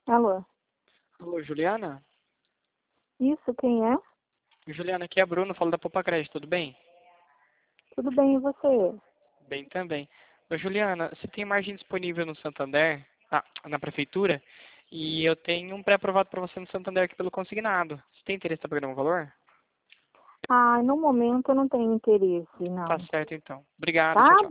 Alô? Alô, Juliana? Isso, quem é? Juliana, aqui é a Bruna, falo da Poupa Crédito, tudo bem? Tudo bem, e você? Bem também. Ô, Juliana, você tem margem disponível no Santander, na prefeitura, e eu tenho um pré-aprovado para você no Santander aqui pelo consignado. Você tem interesse em estar pagando um valor? Ah, no momento eu não tenho interesse, Tá não. certo, então. Obrigado, tchau, Tá? tchau.